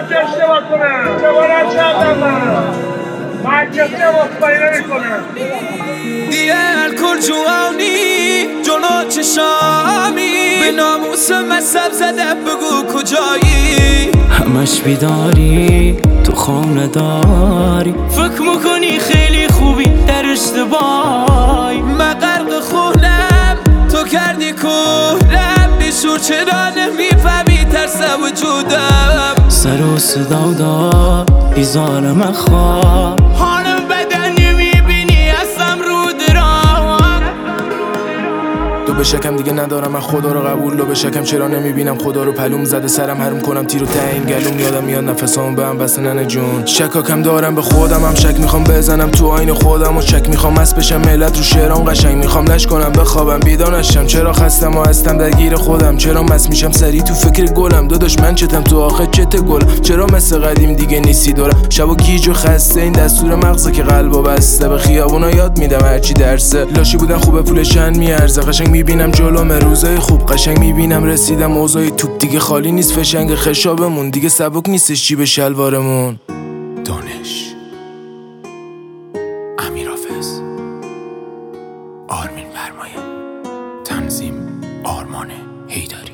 چه اشتباه کنم اشتباه نکردم من کسی هم اصفایی نمیکنم دیگه الکل جوانی جلو چشامی به ناموس مصب زده بگو کجایی همش بیداری تو خانه داری فکر میکنی خیلی خوبی در اشتباهی من غرق خونم تو کردی کورم بیشور چرا نمیفهمی ترس وجودم سر و صدا دار بیزارم خواب حالم بدن نمیبینی هستم رو درام دو به شکم دیگه ندارم من خدا رو قبول دو به شکم چرا نمیبینم خدا رو پلوم زده سرم حروم کنم تیرو ته این گلوم یادم میاد نفسام به هم بسته ننه جون شکاکم دارم به خودم هم شک میخوام بزنم تو آین خودم و شک میخوام مست بشم ملت رو شعرام قشنگ میخوام لش کنم بخوابم بیدار نشم چرا خستم و هستم درگیر خودم چرا مست میشم سری تو فکر گلم داداش من چتم تو آخه چت گل چرا مثل قدیم دیگه نیستی دورم شب و گیج و خسته این دستور مغزه که قلبو بسته به خیابونا یاد میدم هرچی درسه لاشی بودن خوبه پولشن میارزه قشنگ میبینم جلوم روزای خوب قشنگ میبینم رسیدم اوضاع توپ دیگه خالی نیست فشنگ خشابمون دیگه سبک نیستش جیب شلوارمون دانش امیر حافظ آرمین فرمایه تنظیم آرمان هیدری